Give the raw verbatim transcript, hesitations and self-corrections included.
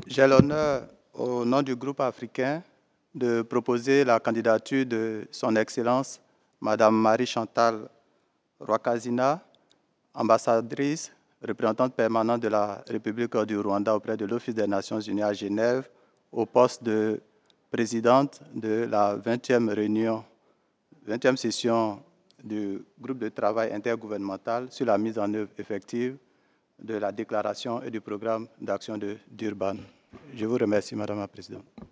J'ai l'honneur, au nom du groupe africain, de proposer la candidature de Son Excellence, Madame Marie-Chantal Rwakazina, ambassadrice, représentante permanente de la République du Rwanda auprès de l'Office des Nations Unies à Genève, au poste de présidente de la vingtième réunion, vingtième session du groupe de travail intergouvernemental sur la mise en œuvre effective de la déclaration et du programme d'action de Durban. Je vous remercie, Madame la Présidente.